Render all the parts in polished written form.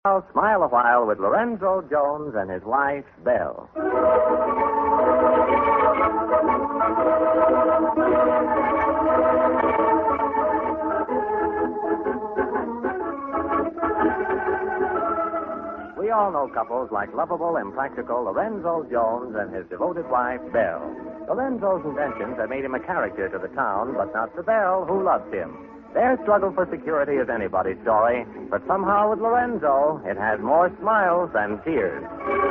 Now, smile a while with Lorenzo Jones and his wife, Belle. We all know couples like lovable, impractical Lorenzo Jones and his devoted wife, Belle. Lorenzo's inventions have made him a character to the town, but not to Belle, who loves him. Their struggle for security is anybody's story, but somehow with Lorenzo, it has more smiles than tears.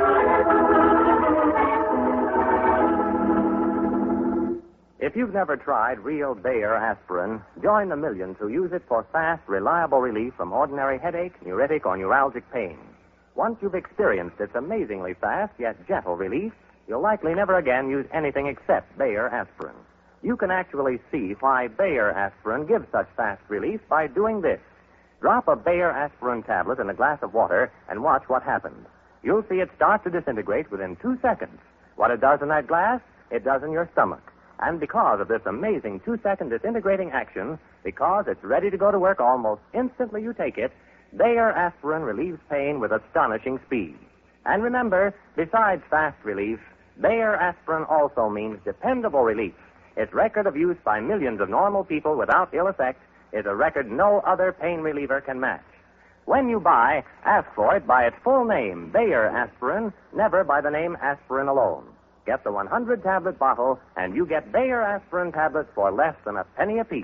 If you've never tried real Bayer aspirin, join the millions who use it for fast, reliable relief from ordinary headache, neuritic, or neuralgic pain. Once you've experienced its amazingly fast yet gentle relief, you'll likely never again use anything except Bayer aspirin. You can actually see why Bayer aspirin gives such fast relief by doing this. Drop a Bayer aspirin tablet in a glass of water and watch what happens. You'll see it start to disintegrate within 2 seconds. What it does in that glass, it does in your stomach. And because of this amazing 2-second disintegrating action, because it's ready to go to work almost instantly you take it, Bayer aspirin relieves pain with astonishing speed. And remember, besides fast relief, Bayer aspirin also means dependable relief. Its record of use by millions of normal people without ill effect is a record no other pain reliever can match. When you buy, ask for it by its full name, Bayer aspirin, never by the name aspirin alone. Get the 100-tablet bottle, and you get Bayer aspirin tablets for less than a penny apiece.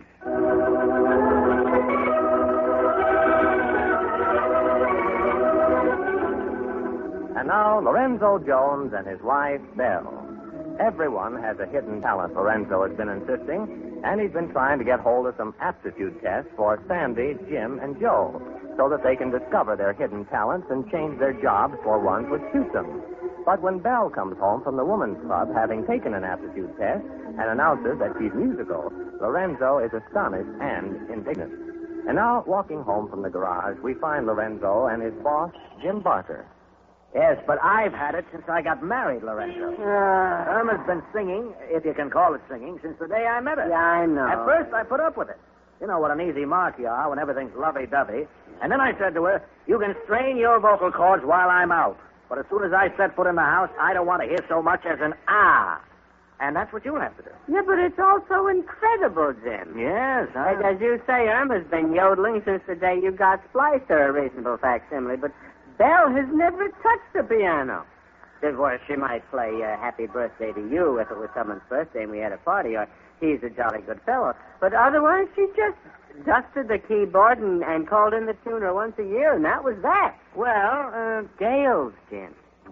And now, Lorenzo Jones and his wife, Belle. Everyone has a hidden talent, Lorenzo has been insisting, and he's been trying to get hold of some aptitude tests for Sandy, Jim, and Joe, so that they can discover their hidden talents and change their jobs for ones which suit them. But when Belle comes home from the women's club, having taken an aptitude test, and announces that she's musical, Lorenzo is astonished and indignant. And now, walking home from the garage, we find Lorenzo and his boss, Jim Barker. Yes, but I've had it since I got married, Lorenzo. Irma's been singing, if you can call it singing, since the day I met her. Yeah, I know. At first, I put up with it. You know what an easy mark you are when everything's lovey-dovey. And then I said to her, you can strain your vocal cords while I'm out. But as soon as I set foot in the house, I don't want to hear so much as an ah. And that's what you'll have to do. Yeah, but it's also incredible, Jim. Yes, As you say, Irma's been yodeling since the day you got spliced her a reasonable facsimile, but Belle has never touched the piano. Of course, she might play Happy Birthday to You if it was someone's birthday and we had a party, or He's a jolly good fellow. But otherwise, she just dusted the keyboard and called in the tuner once a year, and that was that. Well, scales, Jim.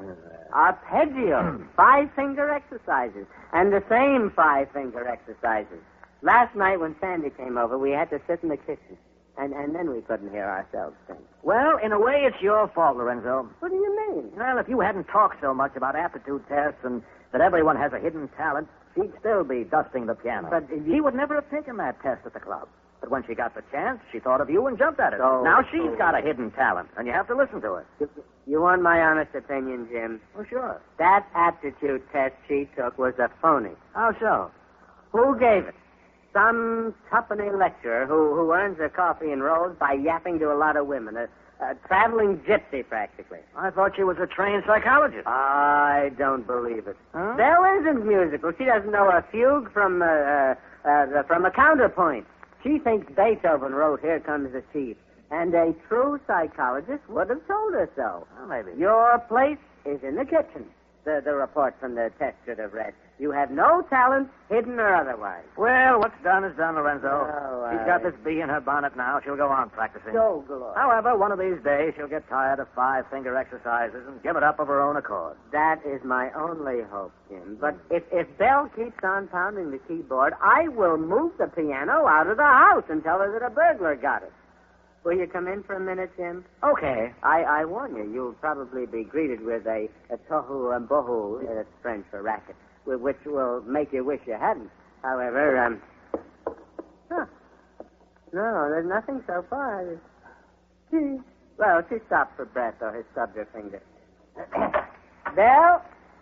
Arpeggios, five-finger exercises, and the same five-finger exercises. Last night when Sandy came over, we had to sit in the kitchen. And then we couldn't hear ourselves sing. Well, in a way, it's your fault, Lorenzo. What do you mean? Well, if you hadn't talked so much about aptitude tests and that everyone has a hidden talent, she'd still be dusting the piano. But she would never have taken that test at the club. But when she got the chance, she thought of you and jumped at it. So, now she's got a hidden talent, and you have to listen to it. You want my honest opinion, Jim? Oh, sure. That aptitude test she took was a phony. How so? Who gave it? Some tuppenny lecturer who earns her coffee and rolls by yapping to a lot of women. A traveling gypsy, practically. I thought she was a trained psychologist. I don't believe it. Huh? Belle isn't musical. She doesn't know a fugue from a counterpoint. She thinks Beethoven wrote Here Comes the Thief. And a true psychologist would have told her so. Well, maybe. Your place is in the kitchen. The report from the test should have read. You have no talent, hidden or otherwise. Well, what's done is done, Lorenzo. Oh, She's got this bee in her bonnet now. She'll go on practicing. So glorious. However, one of these days she'll get tired of five-finger exercises and give it up of her own accord. That is my only hope, Jim. But if Belle keeps on pounding the keyboard, I will move the piano out of the house and tell her that a burglar got it. Will you come in for a minute, Jim? Okay. I warn you, you'll probably be greeted with a tohu and bohu, that's French for racket, which will make you wish you hadn't. However, no, there's nothing so far. Well, she stopped for breath or has stubbed her finger. Belle?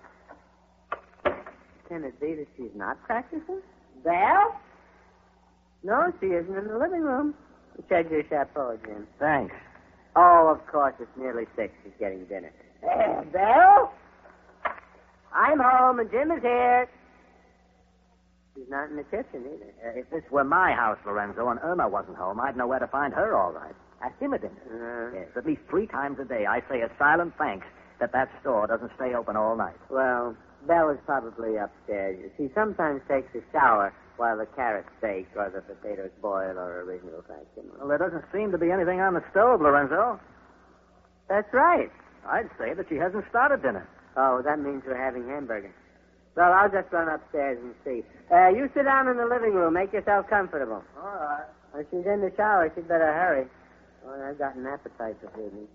Can it be that she's not practicing? Belle? No, she isn't in the living room. Check your chapeau, Jim. Thanks. Oh, of course, it's nearly 6. She's getting dinner. Belle? I'm home, and Jim is here. She's not in the kitchen, either. If this were my house, Lorenzo, and Irma wasn't home, I'd know where to find her all right. At him at dinner. Yes, at least 3 times a day I say a silent thanks that store doesn't stay open all night. Well, Belle is probably upstairs. She sometimes takes a shower while the carrots bake or the potatoes boil or original facsimile. Well, there doesn't seem to be anything on the stove, Lorenzo. That's right. I'd say that she hasn't started dinner. Oh, that means we're having hamburger. Well, I'll just run upstairs and see. You sit down in the living room. Make yourself comfortable. All right. When she's in the shower, she'd better hurry. Oh, I've got an appetite this evening.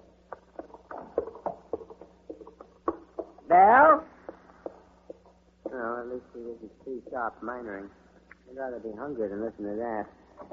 Belle? No, at least she isn't too sharp minoring. I'd rather be hungry than listen to that.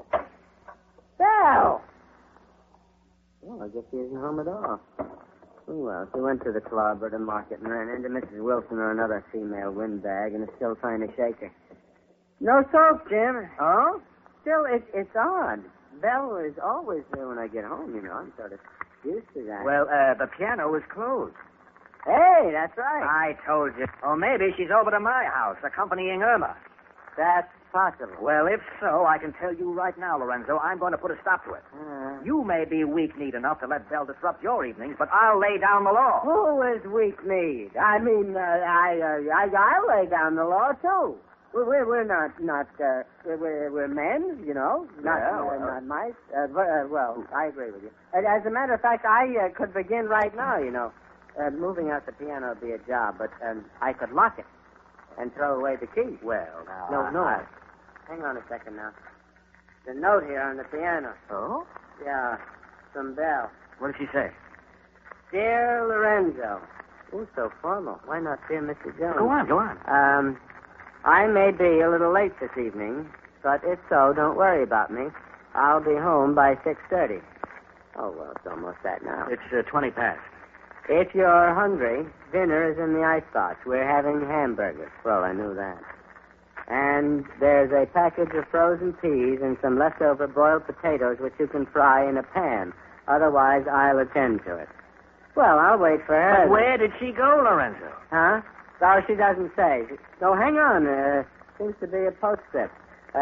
Belle! Well, I guess she isn't home at all. Oh, well, she went to the club or the market and ran into Mrs. Wilson or another female windbag and is still trying to shake her. No soap, Jim. Oh? Still, it's odd. Belle is always there when I get home, you know. I'm sort of used to that. Well, the piano is closed. Hey, that's right. I told you. Or maybe she's over to my house, accompanying Irma. That's possible. Well, if so, I can tell you right now, Lorenzo, I'm going to put a stop to it. You may be weak-kneed enough to let Belle disrupt your evenings, but I'll lay down the law. Who is weak-kneed? I mean, I'll lay down the law, too. We're not we're men, you know, not mice. Well, I agree with you. As a matter of fact, I could begin right now, you know. Moving out the piano would be a job, but I could lock it and throw away the key. Well, now... No. Hang on a second now. The note here on the piano. Oh? Yeah, from Belle. What did she say? Dear Lorenzo. Oh, so formal. Why not dear Mr. Jones? Go on. I may be a little late this evening, but if so, don't worry about me. I'll be home by 6:30. Oh, well, it's almost that now. It's 20 past. If you're hungry, dinner is in the icebox. We're having hamburgers. Well, I knew that. And there's a package of frozen peas and some leftover boiled potatoes which you can fry in a pan. Otherwise, I'll attend to it. Well, I'll wait for her. But where did she go, Lorenzo? Huh? Oh, she doesn't say. No, hang on. Seems to be a postscript.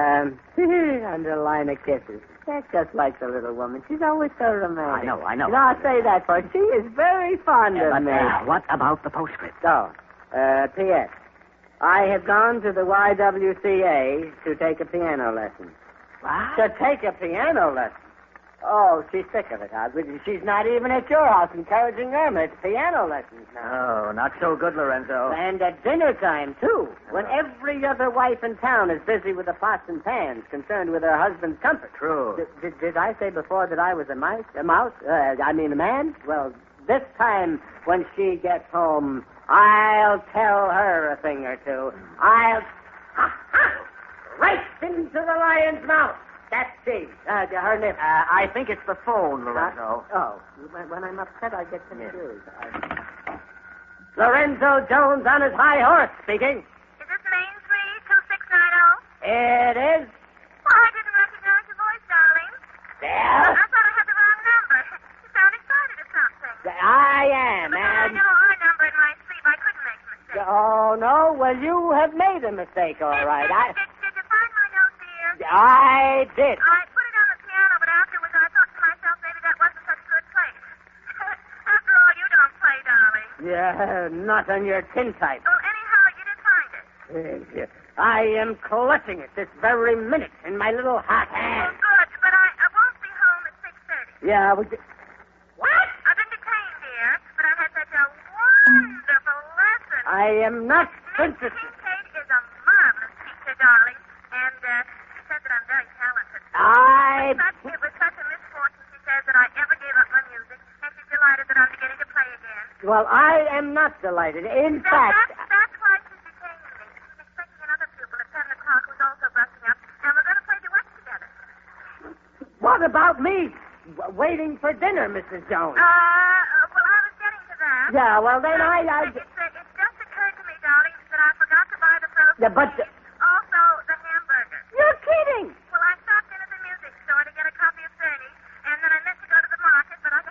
Under a line of kisses. That's just like the little woman. She's always so romantic. I know. You know, I'll say that for her. She is very fond of me. What about the postscript? So, P.S. I have gone to the YWCA to take a piano lesson. What? To take a piano lesson? Oh, she's sick of it. She's not even at your house encouraging Irma. It's piano lessons now. Oh, not so good, Lorenzo. And at dinner time, too, when every other wife in town is busy with the pots and pans, concerned with her husband's comfort. True. Did I say before that I was a mouse? A man? Well, this time when she gets home, I'll tell her a thing or two. I'll... right into the lion's mouth. That's she. Her name. I think it's the phone, Lorenzo. When I'm upset, I get confused. Lorenzo Jones on his high horse speaking. Is this Main Street, 2690? It is. Well, I didn't recognize your voice, darling. There. I thought I had the wrong number. You sound excited or something. I am, But I know our number in my sleep. I couldn't make a mistake. Oh, no? Well, you have made a mistake, all right. Did you find my note, dear? I did. I put it on the piano, but afterwards I thought to myself maybe that wasn't such a good place. After all, you don't play, darling. Yeah, not on your tintype. Well, anyhow, you did find it. I am clutching it this very minute in my little hot Well, hand. good, but I won't be home at 6:30. Yeah, What? I've been detained, dear, but I had such a wonderful lesson. I am not Miss interested. Kincaid is a marvelous teacher, darling, and she says that I'm very talented. It was such a misfortune, she says, that I ever gave up my music, and she's delighted that I'm beginning to play again. Well, I am not delighted. In fact... That's why she's detaining me. She's expecting another pupil at 7 o'clock who's also brushing up, and we're going to play duets together. What about me? Waiting for dinner, Mrs. Jones. Well, I was getting to that. Yeah, well, then It's just occurred to me, darling, that I forgot to buy the frozen Yeah, but... peas. Also, the hamburger. You're kidding! Well, I stopped in at the music store to get a copy of 30, and then I meant to go to the market, but I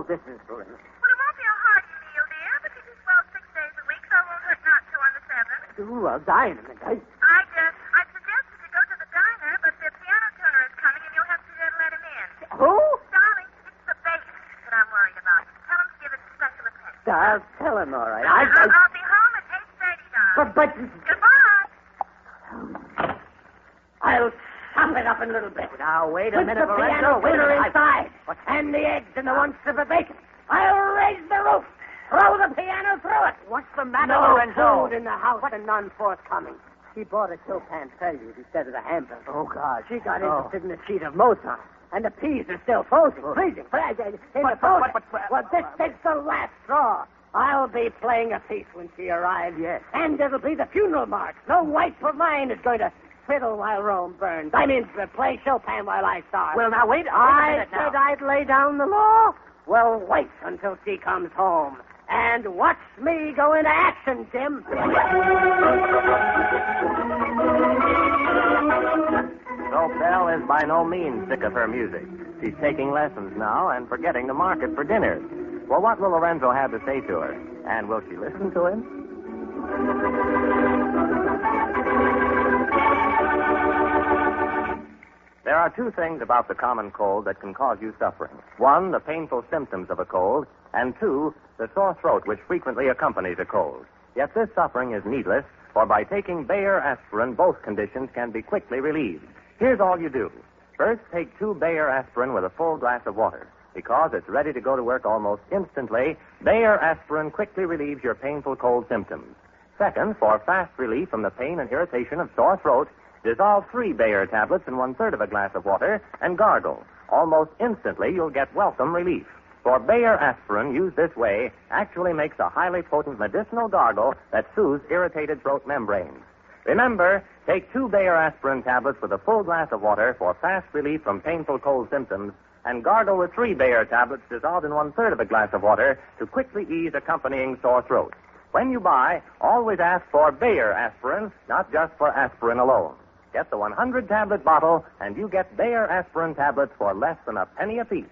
this is good. Well, it won't be a hard meal, dear, because he's well 6 days a week, so it won't hurt not to on the 7th. Ooh, I'll die in a minute. I'd suggested you go to the diner, but the piano tuner is coming, and you'll have to let him in. Who? Darling, it's the bass that I'm worried about. Tell him to give it special attention. I'll tell him, all right. I'll be home at 8:30, darling. But... Goodbye. I'll chop it up in little bits. Now, wait a minute, Put the Lorenzo. piano Wait a tuner minute. inside. And the eggs and the 1 strip of bacon. I'll raise the roof. Throw the piano through it. What's the matter, No Lorenzo? food in the house and none forthcoming. She bought a Chopin prelude instead of the hamburger. Oh, God. She got interested in a sheet of Mozart. And the peas are still frozen. Freezing. Well, this is the last straw. I'll be playing a piece when she arrives. Yes. And it'll be the funeral march. No wife of mine is going to fiddle while Rome burns. I mean, play Chopin while I starve. Well, now, wait a I minute now. said I'd lay down the law. Well, wait until she comes home. And watch me go into action, Jim. So Belle is by no means sick of her music. She's taking lessons now and forgetting the market for dinners. Well, what will Lorenzo have to say to her? And will she listen to him? There are two things about the common cold that can cause you suffering. One, the painful symptoms of a cold, and two, the sore throat which frequently accompanies a cold. Yet this suffering is needless, for by taking Bayer aspirin, both conditions can be quickly relieved. Here's all you do. First, take 2 Bayer aspirin with a full glass of water. Because it's ready to go to work almost instantly, Bayer aspirin quickly relieves your painful cold symptoms. Second, for fast relief from the pain and irritation of sore throat, dissolve 3 Bayer tablets in 1/3 of a glass of water and gargle. Almost instantly, you'll get welcome relief. For Bayer aspirin, used this way, actually makes a highly potent medicinal gargle that soothes irritated throat membranes. Remember, take 2 Bayer aspirin tablets with a full glass of water for fast relief from painful cold symptoms, and gargle with 3 Bayer tablets dissolved in 1/3 of a glass of water to quickly ease accompanying sore throat. When you buy, always ask for Bayer aspirin, not just for aspirin alone. Get the 100-tablet bottle, and you get Bayer aspirin tablets for less than a penny apiece.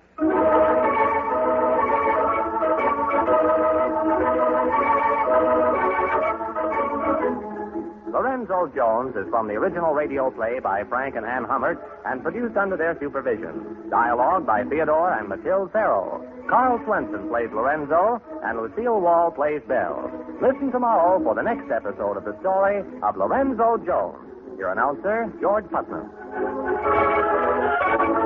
Lorenzo Jones is from the original radio play by Frank and Ann Hummert and produced under their supervision. Dialogue by Theodore and Mathilde Farrow. Carl Swenson plays Lorenzo, and Lucille Wall plays Belle. Listen tomorrow for the next episode of the story of Lorenzo Jones. Your announcer, George Putnam.